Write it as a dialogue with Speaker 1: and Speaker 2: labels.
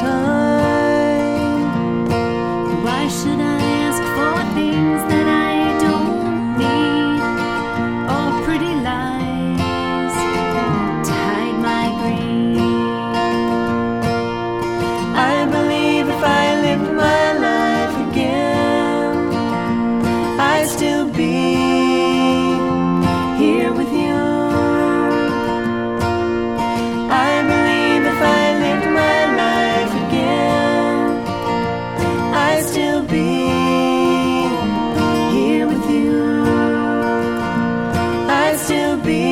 Speaker 1: time.
Speaker 2: Why should I ask for things that I don't need, or pretty lies to hide my grief?
Speaker 1: I believe if I lived my life again, I'd still be here with you. I believe if I lived my life again, I'd still be here with you. I'd still be